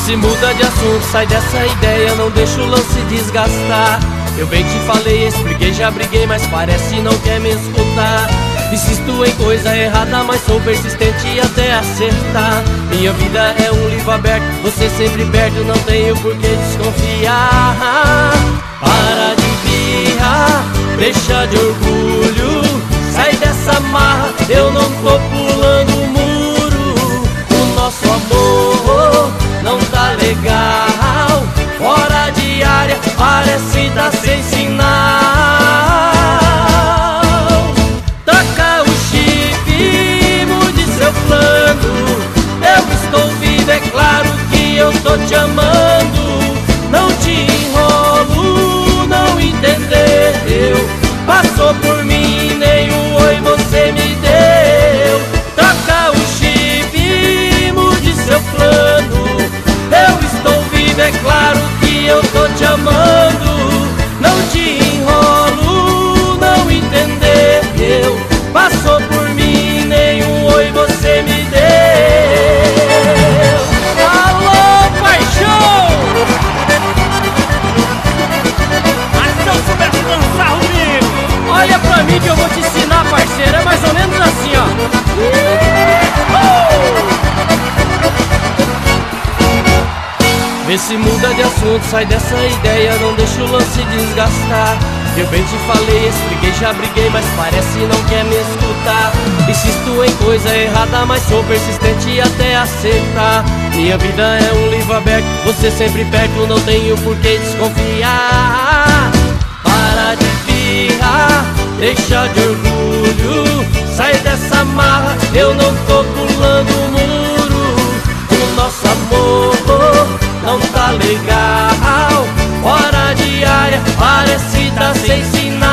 se muda de assunto, sai dessa ideia, não deixa o lance desgastar. Eu bem te falei, expliquei, já briguei, mas parece não quer me escutar. Insisto em coisa errada, mas sou persistente até acertar. Minha vida é um livro aberto, você sempre perto, não tenho por que desconfiar. Para de birra, deixa de orgulho, sai dessa marra, eu não tô pulando o muro. O nosso amor não tá legal, fora de área, parece dar sem sinal. Toca o chip, mude seu plano, eu estou vivo, é claro que eu tô te amando. Não te enrolo, não entendeu, passou por mim, nem um oi você me deu. Toca o chip, mude seu plano, eu estou vivo, é claro que eu tô te amando. Não te enrolo, não entendeu, passou por mim, nem um oi você me deu. Alô, paixão! Mas se eu soubesse dançar, Rodrigo! Olha pra mim que eu vou te ensinar, parceiro, é mais ou menos assim, ó. Vê se muda de assunto, sai dessa ideia, não deixa o lance desgastar. Eu bem te falei, expliquei, já briguei, mas parece não quer me escutar. Insisto em coisa errada, mas sou persistente até aceitar. Minha vida é um livro aberto, você sempre perto, não tenho por que desconfiar. Para de birra, deixa de orgulho, sai dessa marra, eu não tô pulando o muro. O nosso amor não tá legal, fora de área, parece tá sem sinal.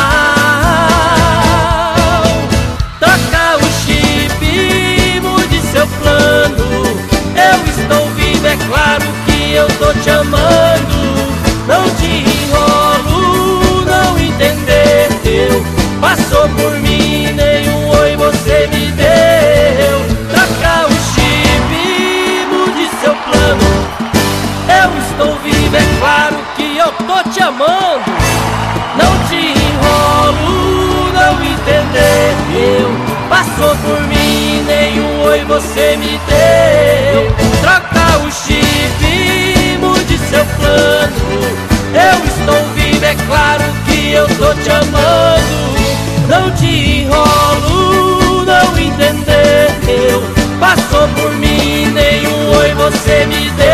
Toca o chip, mude seu plano, eu estou vivo, é claro que eu tô te amando. Não te enrolo, não entendeu, passou por mim, nem um oi você me deu. Toca o chip, mude seu plano, eu estou vivo, é claro que eu tô te amando. Não te enrolo, não entendeu, passou por mim, nem um oi você me deu. Troca o chip, mude seu plano, eu estou vivo, é claro que eu tô te amando. Não te enrolo, não entendeu, passou por mim, nem um oi você me deu.